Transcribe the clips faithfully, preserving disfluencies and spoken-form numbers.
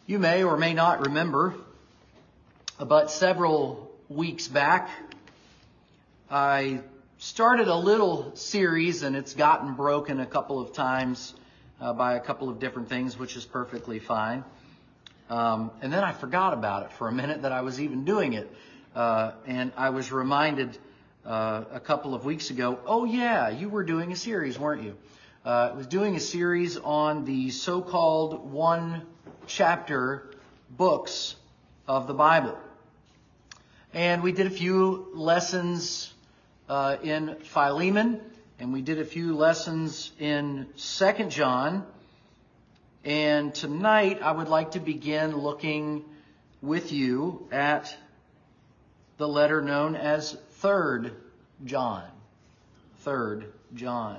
You may or may not remember, but several weeks back, I started a little series, and it's gotten broken a couple of times uh, by a couple of different things, which is perfectly fine. Um, and then I forgot about it for a minute that I was even doing it. Uh, and I was reminded uh, a couple of weeks ago, oh yeah, you were doing a series, weren't you? Uh, I was doing a series on the so-called one-chapter books of the Bible. And we did a few lessons uh, in Philemon, and we did a few lessons in Second John. And tonight I would like to begin looking with you at the letter known as Third John. Third John.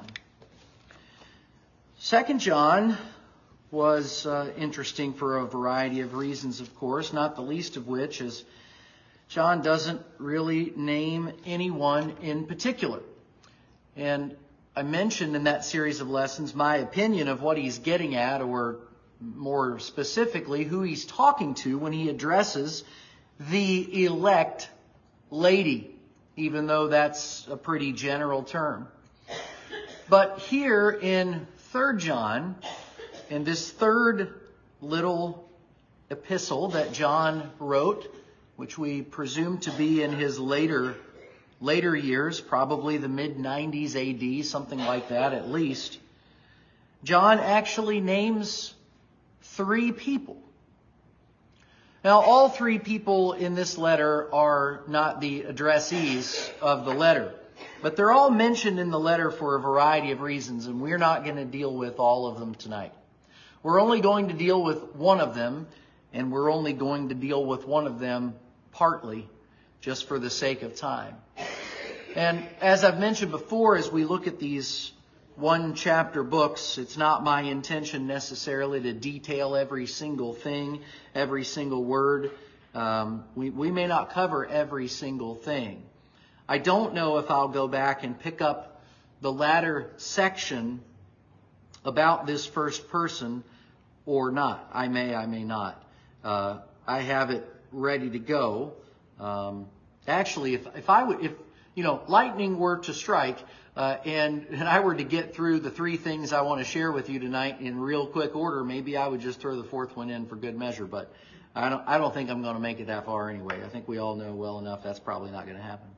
Second John was uh, interesting for a variety of reasons, of course, not the least of which is John doesn't really name anyone in particular. And I mentioned in that series of lessons my opinion of what he's getting at, or more specifically, who he's talking to when he addresses the elect lady, even though that's a pretty general term. But here in Third John, in this third little epistle that John wrote, which we presume to be in his later later years, probably the mid nineties A D, something like that at least, John actually names three people. Now, all three people in this letter are not the addressees of the letter, but they're all mentioned in the letter for a variety of reasons, and we're not going to deal with all of them tonight. We're only going to deal with one of them, and we're only going to deal with one of them partly, just for the sake of time. And as I've mentioned before, as we look at these one-chapter books, it's not my intention necessarily to detail every single thing, every single word. Um, we, we may not cover every single thing. I don't know if I'll go back and pick up the latter section about this first person or not. I may, I may not. Uh, I have it ready to go. Um, actually, if, if I would, if, you know, lightning were to strike, uh, and, and I were to get through the three things I want to share with you tonight in real quick order, maybe I would just throw the fourth one in for good measure, but I don't, I don't think I'm going to make it that far anyway. I think we all know well enough that's probably not going to happen.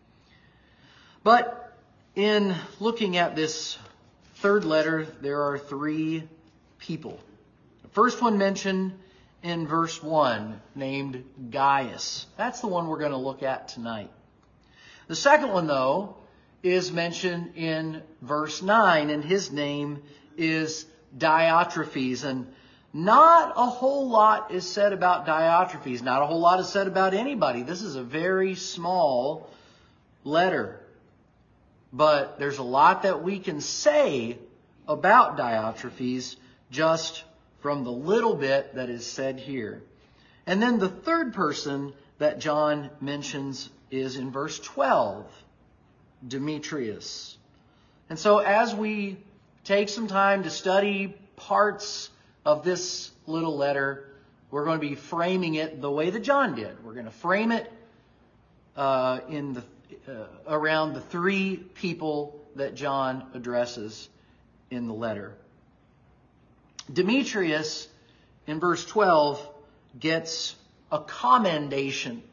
But in looking at this third letter, there are three people. The first one mentioned in verse one, named Gaius. That's the one we're going to look at tonight. The second one, though, is mentioned in verse nine, and his name is Diotrephes. And not a whole lot is said about Diotrephes. Not a whole lot is said about anybody. This is a very small letter. But there's a lot that we can say about Diotrephes just from the little bit that is said here. And then the third person that John mentions is in verse twelve, Demetrius. And so as we take some time to study parts of this little letter, we're going to be framing it the way that John did. We're going to frame it uh, in the uh, around the three people that John addresses in the letter. Demetrius, in verse twelve, gets a commendation.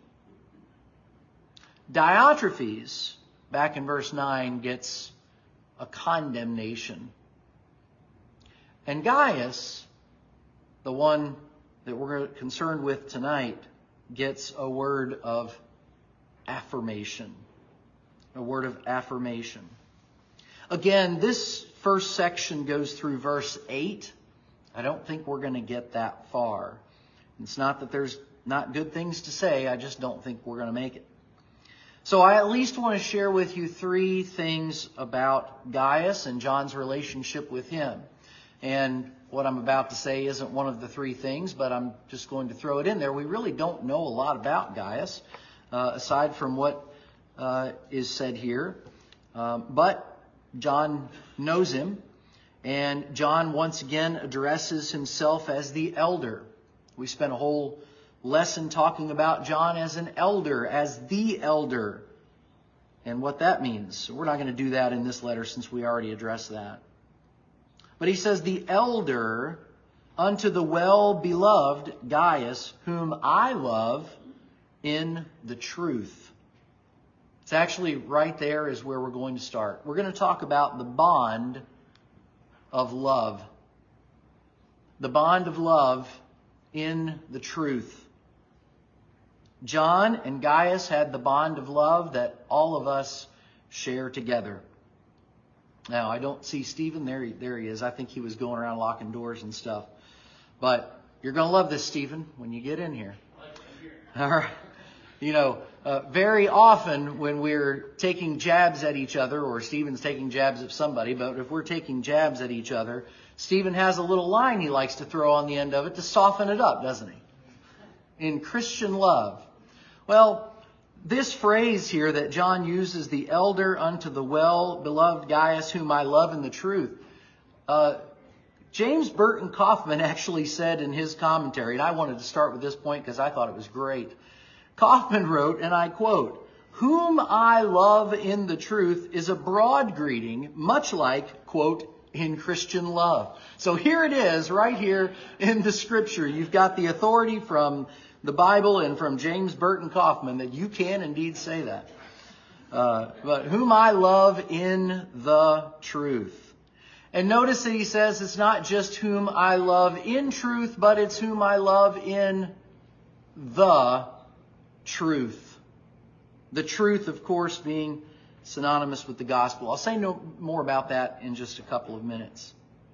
Diotrephes, back in verse nine, gets a condemnation. And Gaius, the one that we're concerned with tonight, gets a word of affirmation. A word of affirmation. Again, this first section goes through verse eight. I don't think we're going to get that far. It's not that there's not good things to say. I just don't think we're going to make it. So I at least want to share with you three things about Gaius and John's relationship with him. And what I'm about to say isn't one of the three things, but I'm just going to throw it in there. We really don't know a lot about Gaius, uh, aside from what uh, is said here. Um, but John knows him. And John once again addresses himself as the elder We spent a whole lesson talking about John as an elder, as the elder, and what that means. We're not going to do that in this letter since we already addressed that. But he says, the elder unto the well-beloved Gaius, whom I love in the truth. It's actually right there is where we're going to start. We're going to talk about the bond of love. The bond of love in the truth. John and Gaius had the bond of love that all of us share together. Now, I don't see Stephen. There he, there he is. I think he was going around locking doors and stuff. But you're going to love this, Stephen, when you get in here. All right. You know, uh, very often when we're taking jabs at each other, or Stephen's taking jabs at somebody, but if we're taking jabs at each other, Stephen has a little line he likes to throw on the end of it to soften it up, doesn't he? In Christian love. Well, this phrase here that John uses, the elder unto the well-beloved Gaius, whom I love in the truth, uh, James Burton Kaufman actually said in his commentary, and I wanted to start with this point because I thought it was great. Kaufman wrote, and I quote, "Whom I love in the truth is a broad greeting, much like, quote, in Christian love." So here it is, right here in the Scripture. You've got the authority from the Bible and from James Burton Kaufman that you can indeed say that. Uh, but whom I love in the truth. And notice that he says it's not just whom I love in truth, but it's whom I love in the truth. The truth, of course, being synonymous with the gospel. I'll say no more about that in just a couple of minutes.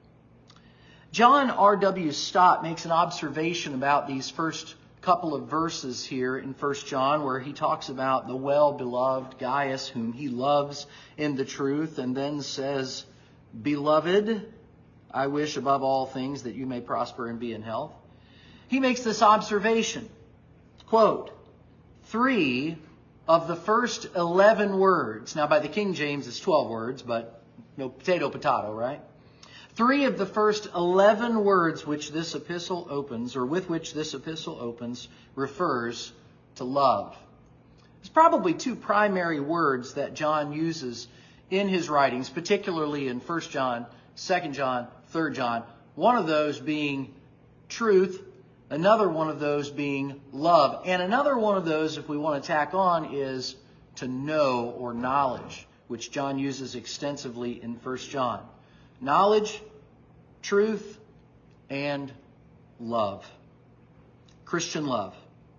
John R W Stott makes an observation about these first couple of verses here in First John, where he talks about the well-beloved Gaius, whom he loves in the truth, and then says, "Beloved, I wish above all things that you may prosper and be in health." He makes this observation, quote, three of the first eleven words, now by the King James it's twelve words, but no potato, potato, right? Three of the first eleven words which this epistle opens, or with which this epistle opens, refers to love. There's probably two primary words that John uses in his writings, particularly in First John, Second John, Third John. One of those being truth, another one of those being love. And another one of those, if we want to tack on, is to know or knowledge, which John uses extensively in First John. Knowledge, truth, and love. Christian love.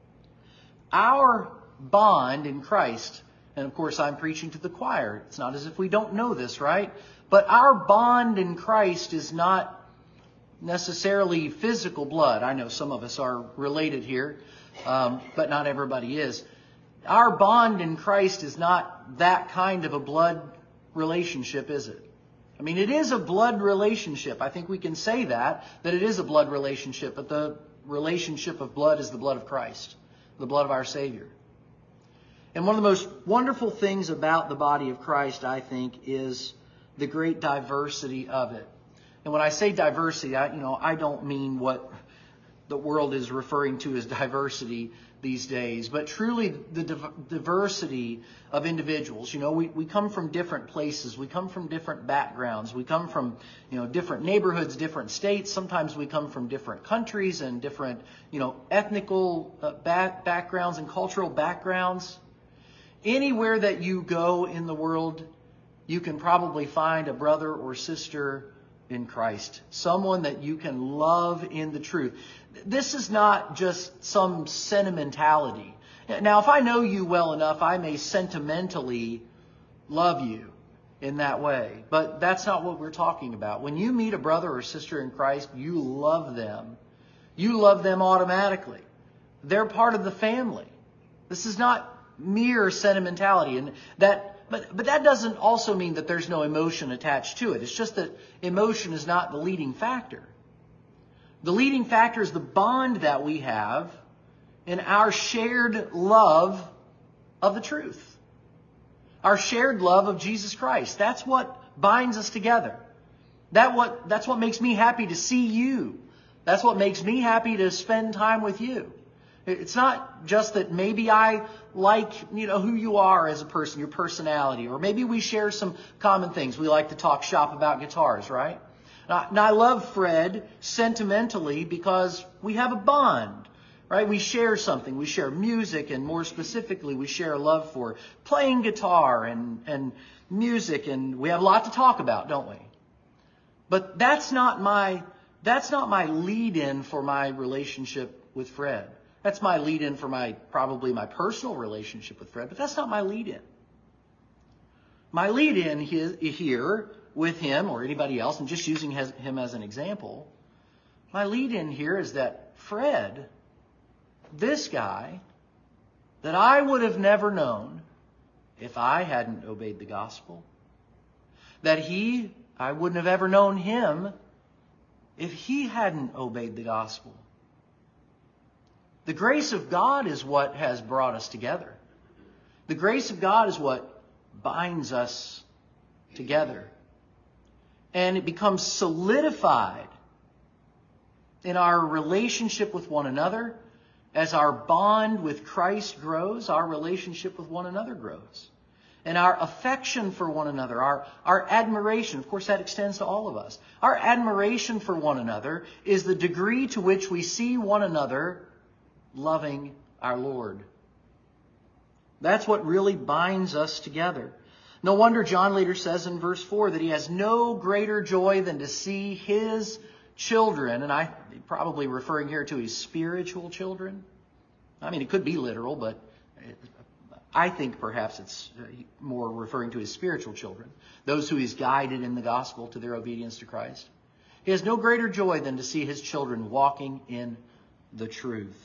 Our bond in Christ, and of course I'm preaching to the choir. It's not as if we don't know this, right? But our bond in Christ is not necessarily physical blood. I know some of us are related here, um, but not everybody is. Our bond in Christ is not that kind of a blood relationship, is it? I mean, it is a blood relationship. I think we can say that, that it is a blood relationship, but the relationship of blood is the blood of Christ, the blood of our Savior. And one of the most wonderful things about the body of Christ, I think, is the great diversity of it. And when I say diversity, I, you know, I don't mean what the world is referring to as diversity these days, but truly the div- diversity of individuals. You know, we, we come from different places. We come from different backgrounds. We come from, you know, different neighborhoods, different states. Sometimes we come from different countries and different, you know, ethnical uh, back, backgrounds and cultural backgrounds. Anywhere that you go in the world, you can probably find a brother or sister in Christ. Someone that you can love in the truth. This is not just some sentimentality. Now, if I know you well enough, I may sentimentally love you in that way. But that's not what we're talking about. When you meet a brother or sister in Christ, you love them. You love them automatically. They're part of the family. This is not mere sentimentality. And that But but that doesn't also mean that there's no emotion attached to it. It's just that emotion is not the leading factor. The leading factor is the bond that we have in our shared love of the truth. Our shared love of Jesus Christ. That's what binds us together. That what that's what makes me happy to see you That's what makes me happy to spend time with you. It's not just that maybe I like, you know, who you are as a person, your personality, or maybe we share some common things. We like to talk shop about guitars, right? Now, I love Fred sentimentally because we have a bond, right? We share something. We share music, and more specifically, we share a love for playing guitar and, and music, and we have a lot to talk about, don't we? But that's not my, that's not my lead-in for my relationship with Fred. That's my lead-in for my, probably my personal relationship with Fred, but that's not my lead-in. My lead-in here with him or anybody else, and just using him as an example, my lead-in here is that Fred, this guy, that I would have never known if I hadn't obeyed the gospel, that he, I wouldn't have ever known him if he hadn't obeyed the gospel. The grace of God is what has brought us together. The grace of God is what binds us together. And it becomes solidified in our relationship with one another. As our bond with Christ grows, our relationship with one another grows. And our affection for one another, our, our admiration, of course that extends to all of us. Our admiration for one another is the degree to which we see one another loving our Lord. That's what really binds us together. No wonder John later says in verse four that he has no greater joy than to see his children, and I probably referring here to his spiritual children. I mean, it could be literal, but I think perhaps it's more referring to his spiritual children, those who he's guided in the gospel to their obedience to Christ. He has no greater joy than to see his children walking in the truth.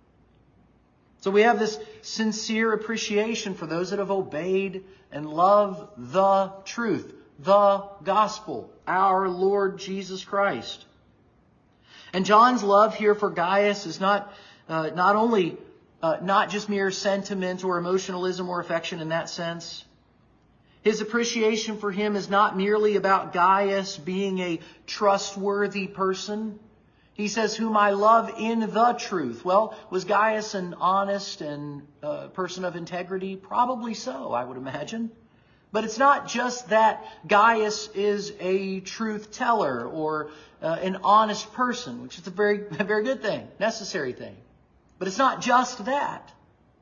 So we have this sincere appreciation for those that have obeyed and love the truth, the gospel, our Lord Jesus Christ. And John's love here for Gaius is not uh, not only uh, not just mere sentiment or emotionalism or affection in that sense. His appreciation for him is not merely about Gaius being a trustworthy person. He says, whom I love in the truth. Well, was Gaius an honest and uh, person of integrity? Probably so, I would imagine. But it's not just that Gaius is a truth teller or uh, an honest person, which is a very, a very good thing, necessary thing. But it's not just that.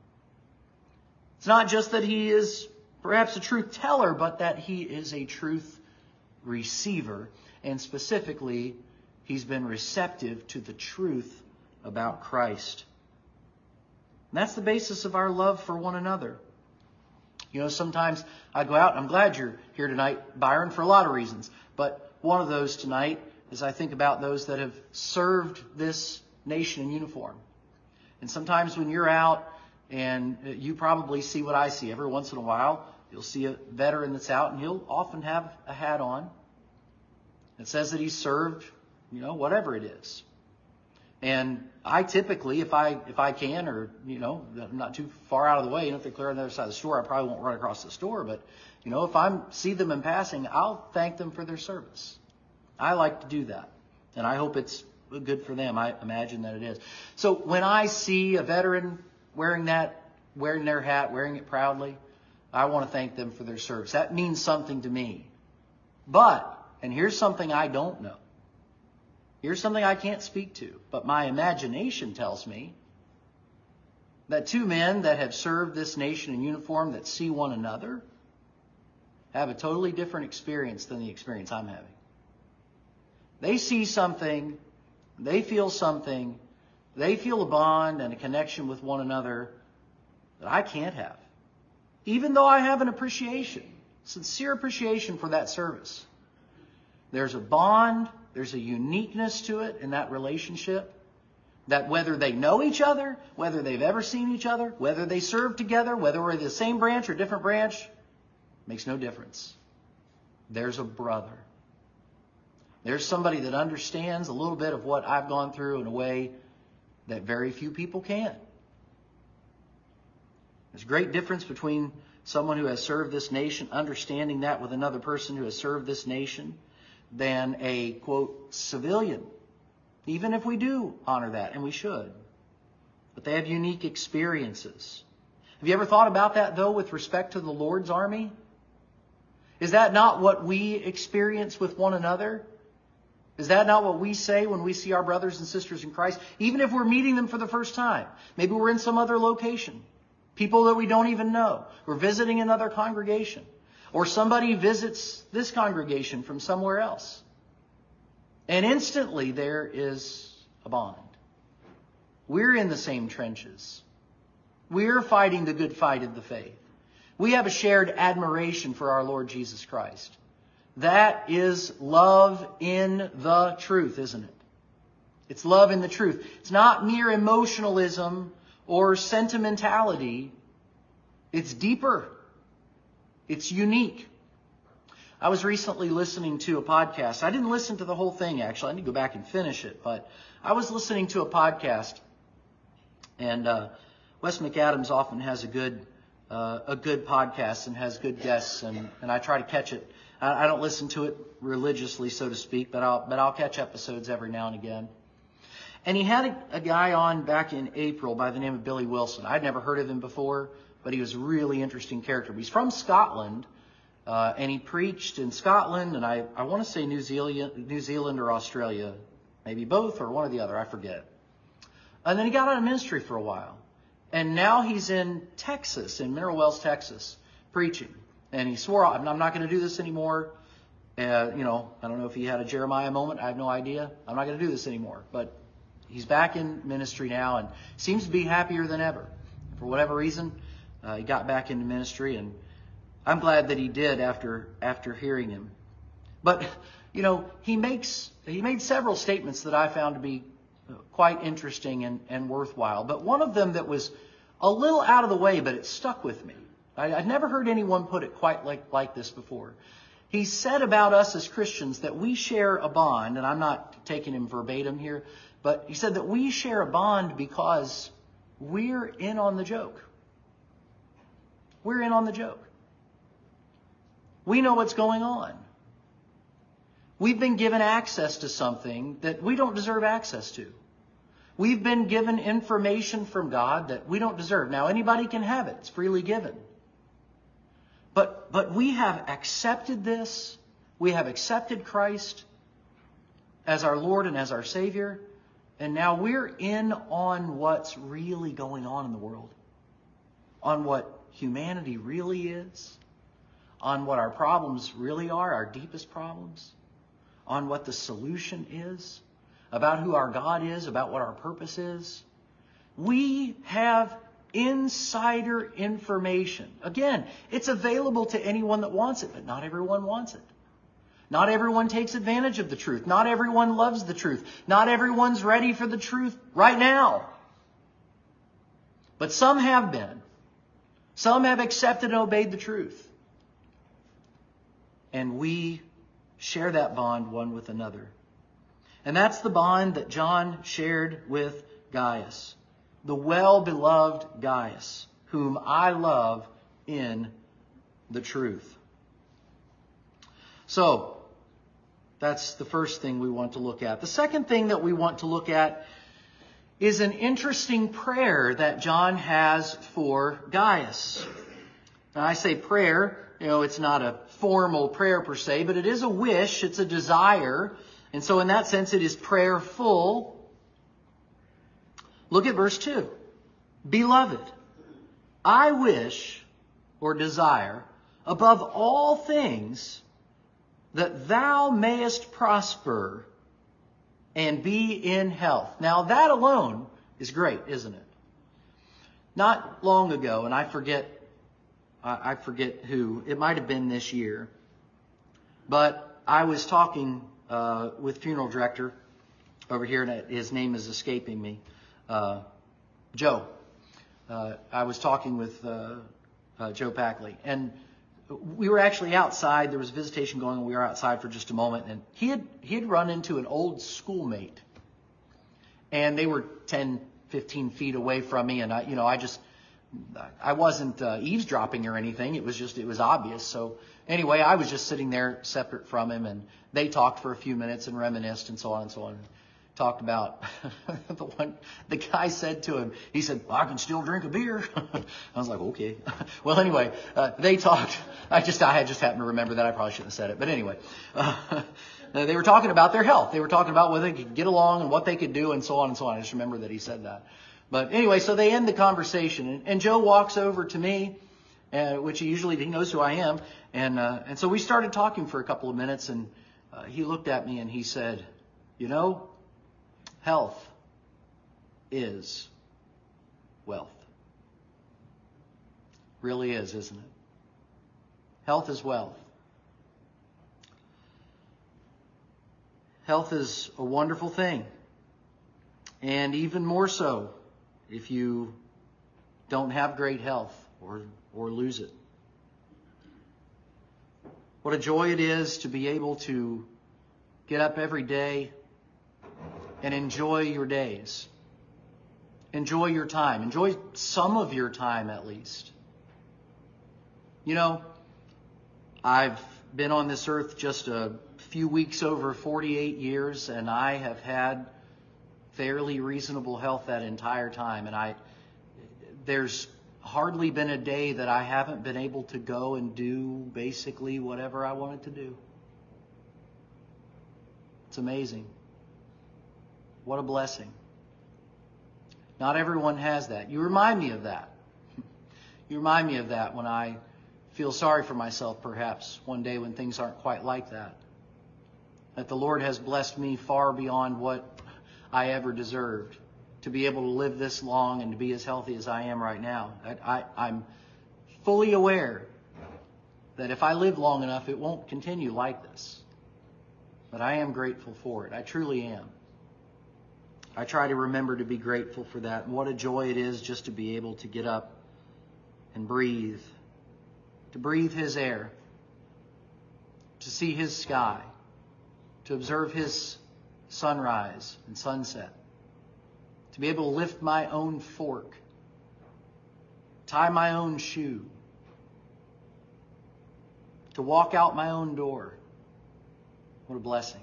It's not just that he is perhaps a truth teller, but that he is a truth receiver. And specifically, he's been receptive to the truth about Christ. And that's the basis of our love for one another. You know, sometimes I go out, and I'm glad you're here tonight, Byron, for a lot of reasons. But one of those tonight is I think about those that have served this nation in uniform. And sometimes when you're out, and you probably see what I see every once in a while, you'll see a veteran that's out, and he'll often have a hat on. It says that he served, you know, whatever it is. And I typically, if I if I can, or, you know, I'm not too far out of the way, you know, if they're clear on the other side of the store, I probably won't run across the store. But, you know, if I see them in passing, I'll thank them for their service. I like to do that. And I hope it's good for them. I imagine that it is. So when I see a veteran wearing that, wearing their hat, wearing it proudly, I want to thank them for their service. That means something to me. But, and here's something I don't know. Here's something I can't speak to, but my imagination tells me that two men that have served this nation in uniform that see one another have a totally different experience than the experience I'm having. They see something, they feel something, they feel a bond and a connection with one another that I can't have. Even though I have an appreciation, sincere appreciation for that service. There's a bond, there's a uniqueness to it in that relationship, that whether they know each other, whether they've ever seen each other, whether they serve together, whether we're the same branch or different branch, makes no difference. There's a brother. There's somebody that understands a little bit of what I've gone through in a way that very few people can. There's a great difference between someone who has served this nation, understanding that with another person who has served this nation, than a, quote, civilian even if we do honor that, and we should. But they have unique experiences. Have you ever thought about that, though, with respect to the Lord's army? Is that not what we experience with one another? Is that not what we say when we see our brothers and sisters in Christ? Even if we're meeting them for the first time. Maybe we're in some other location. People that we don't even know. We're visiting another congregation. Or somebody visits this congregation from somewhere else. And instantly there is a bond. We're in the same trenches. We're fighting the good fight of the faith. We have a shared admiration for our Lord Jesus Christ. That is love in the truth, isn't it? It's love in the truth. It's not mere emotionalism or sentimentality. It's deeper. It's unique. I was recently listening to a podcast. I didn't listen to the whole thing, actually. I need to go back and finish it. But I was listening to a podcast. And uh, Wes McAdams often has a good uh, a good podcast and has good guests. And, and I try to catch it. I, I don't listen to it religiously, so to speak. But I'll, but I'll catch episodes every now and again. And he had a, a guy on back in April by the name of Billy Wilson. I'd never heard of him before, but he was a really interesting character. He's from Scotland, uh, and he preached in Scotland, and I, I want to say New Zealand, New Zealand or Australia, maybe both or one or the other, I forget. And then he got out of ministry for a while. And now he's in Texas, in Mineral Wells, Texas, preaching. And he swore, I'm not going to do this anymore. Uh, you know, I don't know if he had a Jeremiah moment. I have no idea. I'm not going to do this anymore. But he's back in ministry now and seems to be happier than ever. For whatever reason, uh, he got back into ministry, and I'm glad that he did after after hearing him. But, you know, he makes he made several statements that I found to be quite interesting and, and worthwhile. But one of them that was a little out of the way, but it stuck with me. I, I'd never heard anyone put it quite like, like this before. He said about us as Christians that we share a bond, and I'm not taking him verbatim here, but he said that we share a bond because we're in on the joke. We're in on the joke. We know what's going on. We've been given access to something that we don't deserve access to. We've been given information from God that we don't deserve. Now, anybody can have it. It's freely given. But, but we have accepted this. We have accepted Christ as our Lord and as our Savior. And now we're in on what's really going on in the world. On what humanity really is. On what our problems really are, our deepest problems. On what the solution is. About who our God is, about what our purpose is. We have insider information. Again, it's available to anyone that wants it, but not everyone wants it. Not everyone takes advantage of the truth. Not everyone loves the truth. Not everyone's ready for the truth right now. But some have been. Some have accepted and obeyed the truth. And we share that bond one with another. And that's the bond that John shared with Gaius. The well-beloved Gaius, whom I love in the truth. So, that's the first thing we want to look at. The second thing that we want to look at is an interesting prayer that John has for Gaius. Now, I say prayer, you know, it's not a formal prayer per se, but it is a wish, it's a desire. And so in that sense, it is prayerful. Look at verse two. Beloved, I wish or desire above all things that thou mayest prosper and be in health. Now that alone is great, isn't it? Not long ago, and I forget, I forget who, it might have been this year, but I was talking uh, with funeral director over here, and his name is escaping me, uh, Joe. Uh, I was talking with uh, uh, Joe Packley, and we were actually outside. There was visitation going on. We were outside for just a moment, and he had he had run into an old schoolmate, and they were ten, fifteen feet away from me, and I, you know, I just, I wasn't uh, eavesdropping or anything. It was just, it was obvious. So anyway, I was just sitting there separate from him, and they talked for a few minutes and reminisced and so on and so on. talked about the one, the guy said to him, he said, well, I can still drink a beer. I was like, okay. Well, anyway, uh, they talked, I just, I had just happened to remember that. I probably shouldn't have said it. But anyway, uh, they were talking about their health. They were talking about whether they could get along and what they could do and so on and so on. I just remember that he said that. But anyway, so they end the conversation, and, and Joe walks over to me, uh, which he usually, he knows who I am. And, uh, and so we started talking for a couple of minutes, and uh, he looked at me and he said, you know, health is wealth. Really is, isn't it? Health is wealth. Health is a wonderful thing. And even more so if you don't have great health or, or lose it. What a joy it is to be able to get up every day and enjoy your days. Enjoy your time. Enjoy some of your time at least. You know, I've been on this earth just a few weeks over forty-eight years, and I have had fairly reasonable health that entire time. And I, there's hardly been a day that I haven't been able to go and do basically whatever I wanted to do. It's amazing. What a blessing. Not everyone has that. You remind me of that. You remind me of that when I feel sorry for myself, perhaps, one day when things aren't quite like that. That the Lord has blessed me far beyond what I ever deserved to be able to live this long and to be as healthy as I am right now. I, I, I'm fully aware that if I live long enough, it won't continue like this. But I am grateful for it. I truly am. I try to remember to be grateful for that. And what a joy it is just to be able to get up and breathe. To breathe His air. To see His sky. To observe His sunrise and sunset. To be able to lift my own fork. Tie my own shoe. To walk out my own door. What a blessing.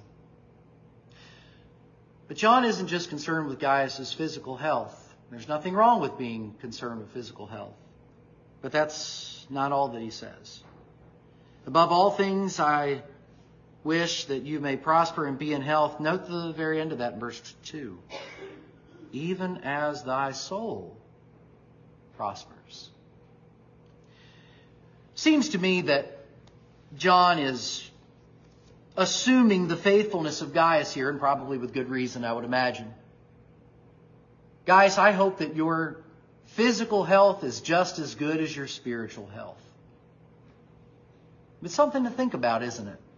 But John isn't just concerned with Gaius' physical health. There's nothing wrong with being concerned with physical health. But that's not all that he says. Above all things, I wish that you may prosper and be in health. Note the very end of that in verse two. Even as thy soul prospers. Seems to me that John is assuming the faithfulness of Gaius here, and probably with good reason, I would imagine. Gaius, I hope that your physical health is just as good as your spiritual health. It's something to think about, isn't it?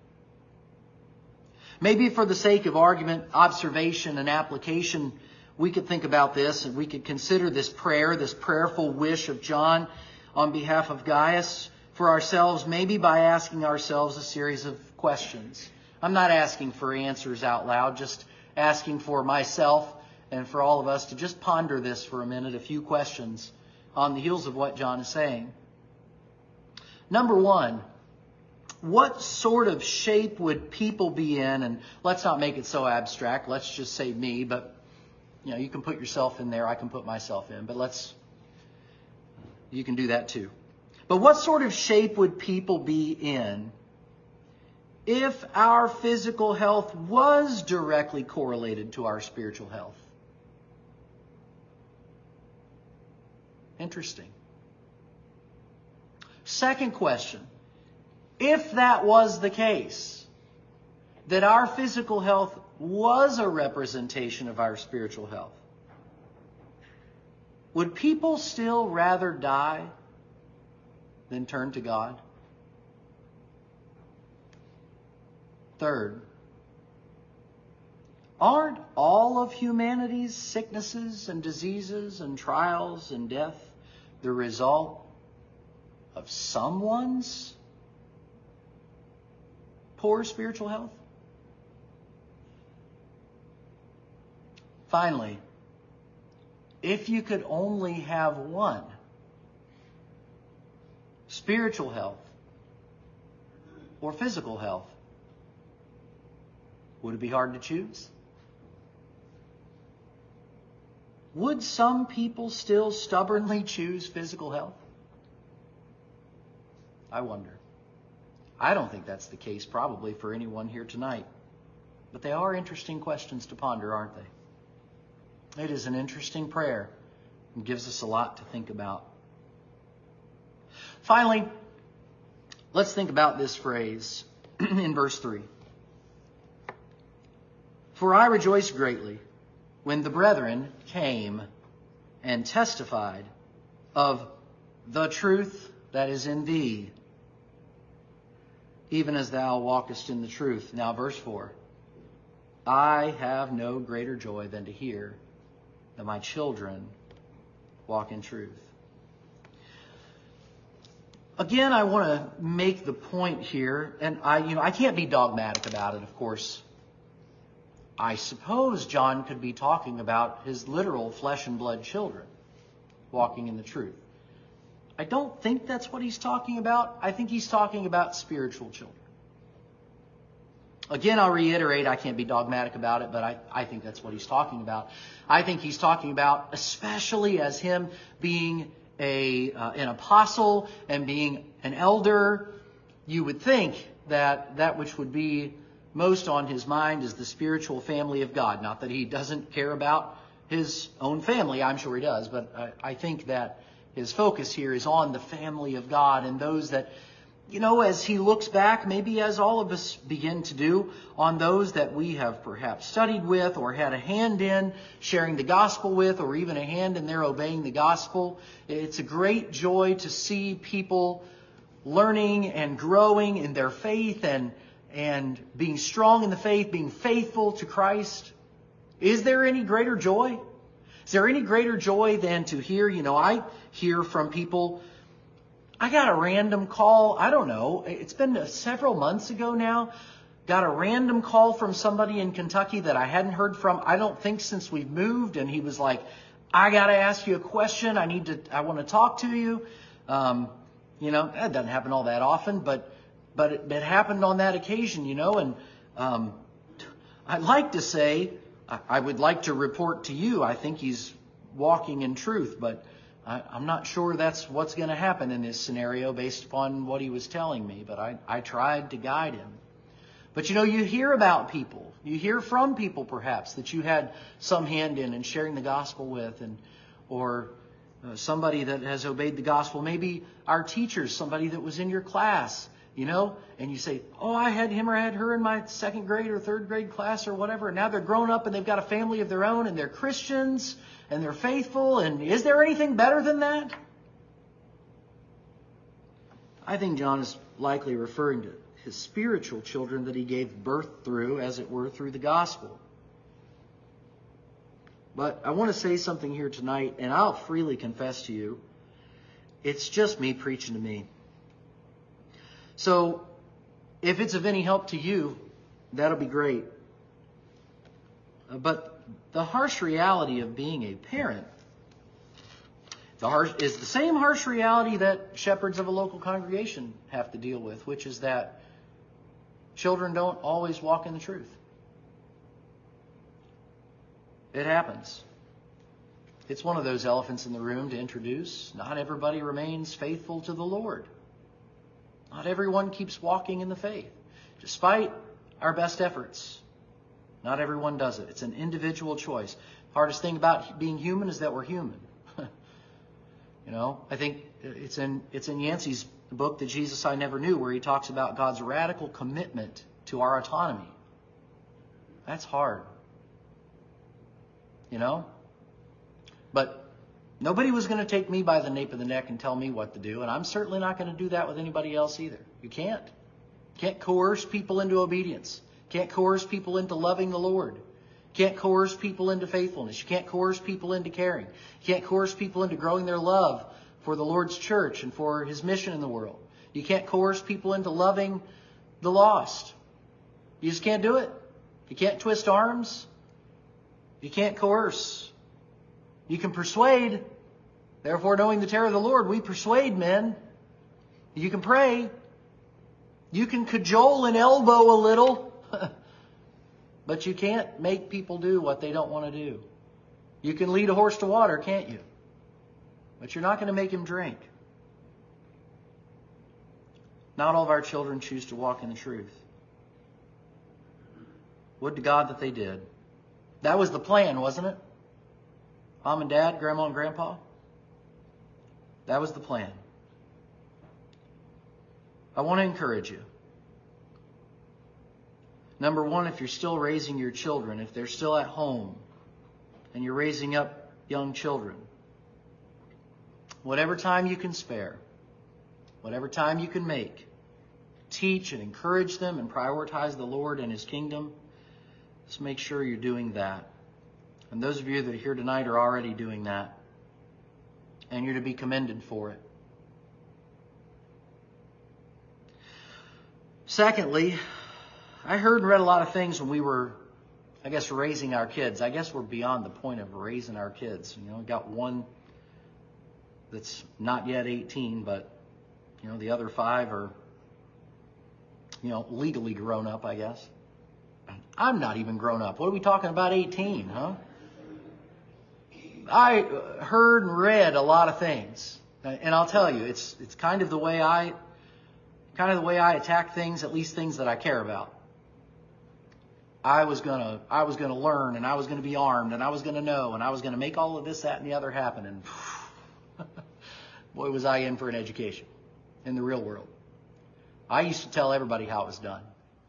Maybe for the sake of argument, observation, and application, we could think about this and we could consider this prayer, this prayerful wish of John on behalf of Gaius for ourselves, maybe by asking ourselves a series of questions. I'm not asking for answers out loud, just asking for myself and for all of us to just ponder this for a minute, a few questions on the heels of what John is saying. Number one, what sort of shape would people be in? And let's not make it so abstract. Let's just say me, but you know, you can put yourself in there. I can put myself in, but let's, you can do that too. But what sort of shape would people be in if our physical health was directly correlated to our spiritual health? Interesting. Second question. If that was the case, that our physical health was a representation of our spiritual health, would people still rather die than turn to God? Third, aren't all of humanity's sicknesses and diseases and trials and death the result of someone's poor spiritual health? Finally, if you could only have one, spiritual health or physical health, would it be hard to choose? would some people still stubbornly choose physical health? I wonder. I don't think that's the case probably for anyone here tonight. But they are interesting questions to ponder, aren't they? It is an interesting prayer and gives us a lot to think about. Finally, let's think about this phrase in verse three. For I rejoiced greatly when the brethren came and testified of the truth that is in thee, even as thou walkest in the truth. Now, verse four. I have no greater joy than to hear that my children walk in truth. Again, I want to make the point here, and I, you know, I can't be dogmatic about it, of course. I suppose John could be talking about his literal flesh and blood children walking in the truth. I don't think that's what he's talking about. I think he's talking about spiritual children. Again, I'll reiterate, I can't be dogmatic about it, but I, I think that's what he's talking about. I think he's talking about, especially as him being a uh, an apostle and being an elder, you would think that that which would be most on his mind is the spiritual family of God. Not that he doesn't care about his own family, I'm sure he does, but I, I think that his focus here is on the family of God and those that, you know, as he looks back, maybe as all of us begin to do, on those that we have perhaps studied with or had a hand in sharing the gospel with, or even a hand in their obeying the gospel. It's a great joy to see people learning and growing in their faith and, and being strong in the faith, being faithful to Christ. Is there any greater joy? Is there any greater joy than to hear, you know, I hear from people, I got a random call, I don't know, it's been several months ago now, got a random call from somebody in Kentucky that I hadn't heard from, I don't think since we've moved, and he was like, I got to ask you a question, I need to, I want to talk to you. Um, you know, that doesn't happen all that often, but but it, it happened on that occasion, you know, and um, I'd like to say, I, I would like to report to you, I think he's walking in truth, but I, I'm not sure that's what's going to happen in this scenario based upon what he was telling me, but I, I tried to guide him. But you know, you hear about people, you hear from people perhaps that you had some hand in and sharing the gospel with, and or uh, somebody that has obeyed the gospel, maybe our teachers, somebody that was in your class, you know, and you say, oh, I had him or I had her in my second grade or third grade class or whatever, and now they're grown up and they've got a family of their own and they're Christians and they're faithful, and is there anything better than that? I think John is likely referring to his spiritual children that he gave birth through, as it were, through the gospel. But I want to say something here tonight, and I'll freely confess to you, it's just me preaching to me. So, if it's of any help to you, that'll be great. Uh, but the harsh reality of being a parent the harsh, is the same harsh reality that shepherds of a local congregation have to deal with, which is that children don't always walk in the truth. It happens. It's one of those elephants in the room to introduce. Not everybody remains faithful to the Lord. Not everyone keeps walking in the faith. Despite our best efforts, not everyone does it. It's an individual choice. Hardest thing about being human is that we're human. You know, I think it's in it's in Yancey's book, The Jesus I Never Knew, where he talks about God's radical commitment to our autonomy. That's hard. You know? But nobody was going to take me by the nape of the neck and tell me what to do, and I'm certainly not going to do that with anybody else either. You can't. You can't coerce people into obedience. You can't coerce people into loving the Lord. You can't coerce people into faithfulness. You can't coerce people into caring. You can't coerce people into growing their love for the Lord's church and for His mission in the world. You can't coerce people into loving the lost. You just can't do it. You can't twist arms. You can't coerce. You can persuade. Therefore, knowing the terror of the Lord, we persuade men. You can pray. You can cajole and elbow a little. But you can't make people do what they don't want to do. You can lead a horse to water, can't you? But you're not going to make him drink. Not all of our children choose to walk in the truth. Would to God that they did. That was the plan, wasn't it? Mom and Dad, Grandma and Grandpa? That was the plan. I want to encourage you. Number one, if you're still raising your children, if they're still at home, and you're raising up young children, whatever time you can spare, whatever time you can make, teach and encourage them and prioritize the Lord and His kingdom. Just make sure you're doing that. And those of you that are here tonight are already doing that. And you're to be commended for it. Secondly, I heard and read a lot of things when we were, I guess, raising our kids. I guess we're beyond the point of raising our kids. You know, we got one that's not yet eighteen, but, you know, the other five are, you know, legally grown up, I guess. I'm not even grown up. What are we talking about eighteen, huh? I heard and read a lot of things. And I'll tell you, it's it's kind of the way I kind of the way I attack things, at least things that I care about. I was gonna I was gonna learn, and I was gonna be armed, and I was gonna know, and I was gonna make all of this, that, and the other happen. And boy, was I in for an education in the real world. I used to tell everybody how it was done.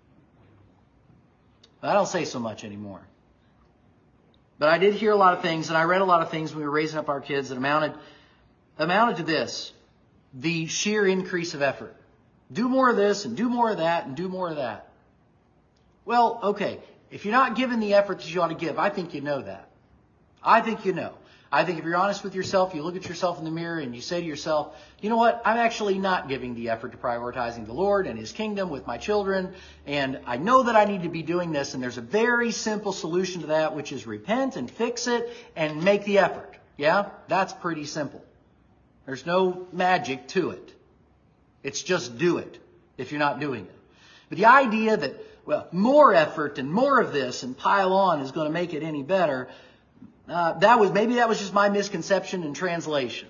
I don't say so much anymore. But I did hear a lot of things, and I read a lot of things when we were raising up our kids that amounted, amounted to this. The sheer increase of effort. Do more of this, and do more of that, and do more of that. Well, okay, if you're not giving the effort that you ought to give, I think you know that. I think you know. I think if you're honest with yourself, you look at yourself in the mirror and you say to yourself, you know what, I'm actually not giving the effort to prioritizing the Lord and His kingdom with my children, and I know that I need to be doing this, and there's a very simple solution to that, which is repent and fix it and make the effort. Yeah, that's pretty simple. There's no magic to it. It's just do it if you're not doing it. But the idea that, well, more effort and more of this and pile on is going to make it any better, Uh, that was maybe that was just my misconception in translation.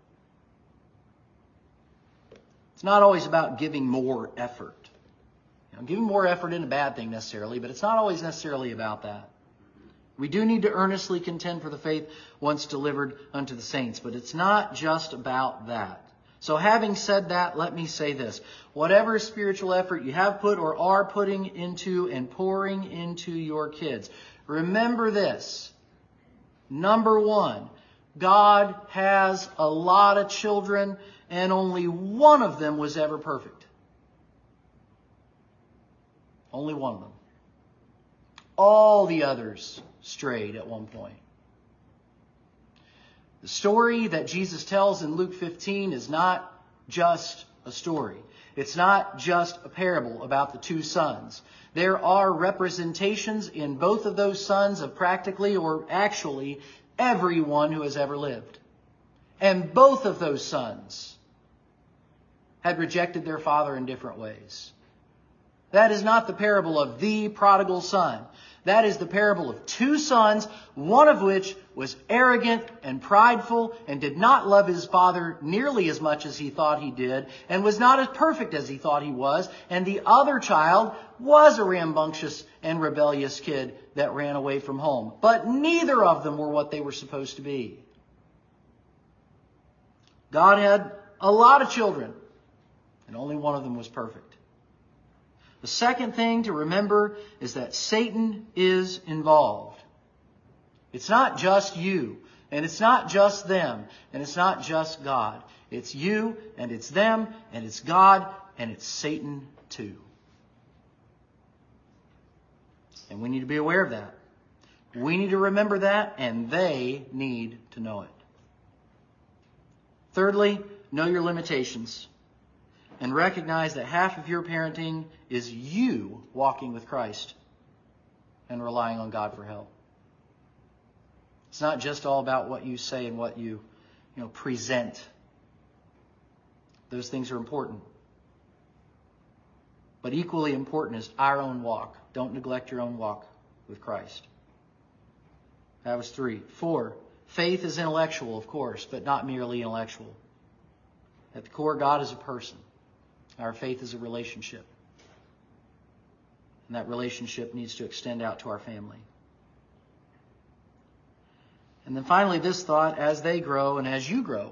It's not always about giving more effort. You know, giving more effort isn't a bad thing necessarily, but it's not always necessarily about that. We do need to earnestly contend for the faith once delivered unto the saints, but it's not just about that. So having said that, let me say this. Whatever spiritual effort you have put or are putting into and pouring into your kids, remember this. Number one, God has a lot of children, and only one of them was ever perfect. Only one of them. All the others strayed at one point. The story that Jesus tells in Luke fifteen is not just a story. It's not just a parable about the two sons. There are representations in both of those sons of practically or actually everyone who has ever lived. And both of those sons had rejected their father in different ways. That is not the parable of the prodigal son. That is the parable of two sons, one of which was arrogant and prideful and did not love his father nearly as much as he thought he did and was not as perfect as he thought he was. And the other child was a rambunctious and rebellious kid that ran away from home. But neither of them were what they were supposed to be. God had a lot of children, and only one of them was perfect. The second thing to remember is that Satan is involved. It's not just you, and it's not just them, and it's not just God. It's you, and it's them, and it's God, and it's Satan too. And we need to be aware of that. We need to remember that, and they need to know it. Thirdly, know your limitations. And recognize that half of your parenting is you walking with Christ and relying on God for help. It's not just all about what you say and what you, you know, present. Those things are important. But equally important is our own walk. Don't neglect your own walk with Christ. That was three. Four, faith is intellectual, of course, but not merely intellectual. At the core, God is a person. Our faith is a relationship. And that relationship needs to extend out to our family. And then finally, this thought, as they grow and as you grow,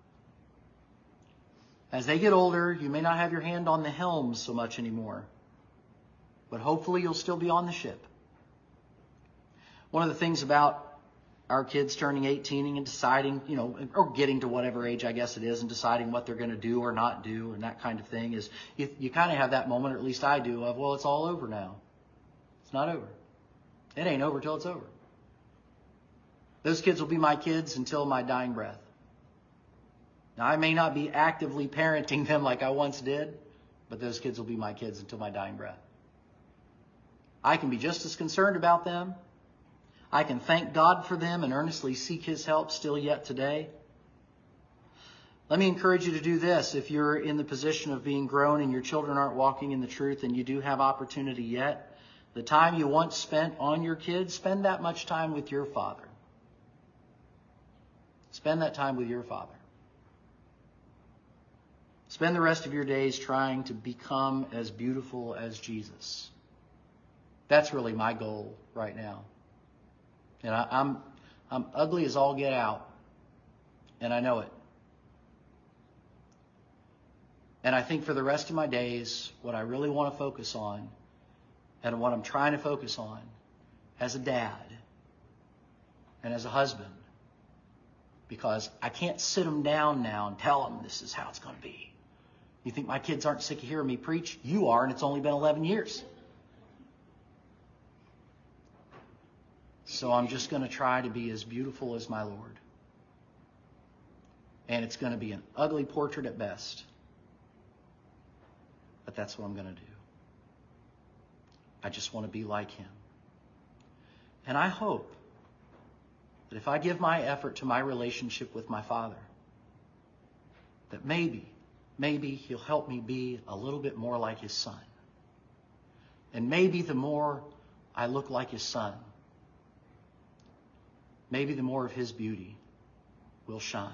as they get older, you may not have your hand on the helm so much anymore, but hopefully you'll still be on the ship. One of the things about our kids turning eighteen and deciding, you know, or getting to whatever age I guess it is, and deciding what they're going to do or not do and that kind of thing is you, you kind of have that moment, or at least I do, of, well, it's all over now. It's not over. It ain't over till it's over. Those kids will be my kids until my dying breath. Now, I may not be actively parenting them like I once did, but those kids will be my kids until my dying breath. I can be just as concerned about them. I can thank God for them and earnestly seek His help still yet today. Let me encourage you to do this. If you're in the position of being grown and your children aren't walking in the truth and you do have opportunity yet, the time you once spent on your kids, spend that much time with your Father. Spend that time with your Father. Spend the rest of your days trying to become as beautiful as Jesus. That's really my goal right now. And I, I'm, I'm ugly as all get out. And I know it. And I think for the rest of my days, what I really want to focus on, and what I'm trying to focus on as a dad and as a husband, because I can't sit them down now and tell them this is how it's going to be. You think my kids aren't sick of hearing me preach? You are, and it's only been eleven years. So I'm just going to try to be as beautiful as my Lord. And it's going to be an ugly portrait at best. But that's what I'm going to do. I just want to be like Him. And I hope that if I give my effort to my relationship with my Father, that maybe, maybe He'll help me be a little bit more like His Son. And maybe the more I look like His Son, maybe the more of His beauty will shine.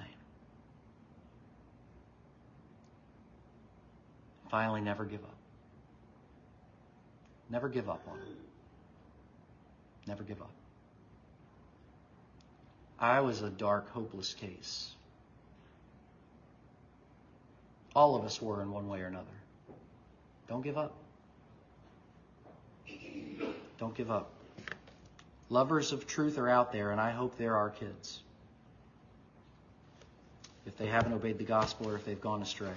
Finally, never give up. Never give up on Him. Never give up. I was a dark, hopeless case. All of us were in one way or another. Don't give up. Don't give up. Lovers of truth are out there, and I hope they're our kids. If they haven't obeyed the gospel or if they've gone astray.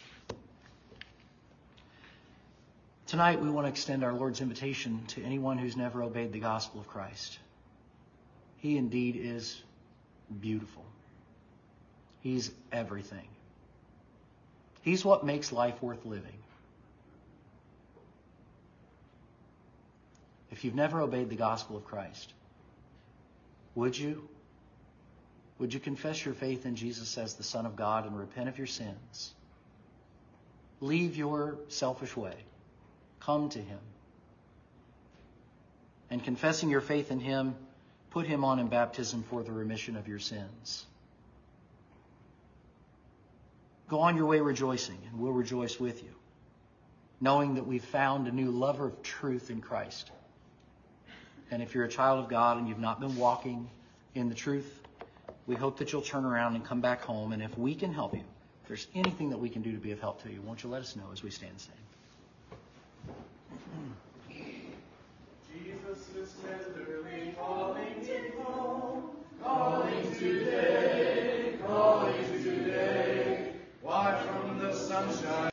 Tonight we want to extend our Lord's invitation to anyone who's never obeyed the gospel of Christ. He indeed is beautiful. He's everything. He's what makes life worth living. If you've never obeyed the gospel of Christ, would you? Would you confess your faith in Jesus as the Son of God and repent of your sins? Leave your selfish way. Come to Him. And confessing your faith in Him, put Him on in baptism for the remission of your sins. Go on your way rejoicing, and we'll rejoice with you, knowing that we've found a new lover of truth in Christ. And if you're a child of God and you've not been walking in the truth, we hope that you'll turn around and come back home. And if we can help you, if there's anything that we can do to be of help to you, won't you let us know as we stand and sing? Jesus is tenderly calling.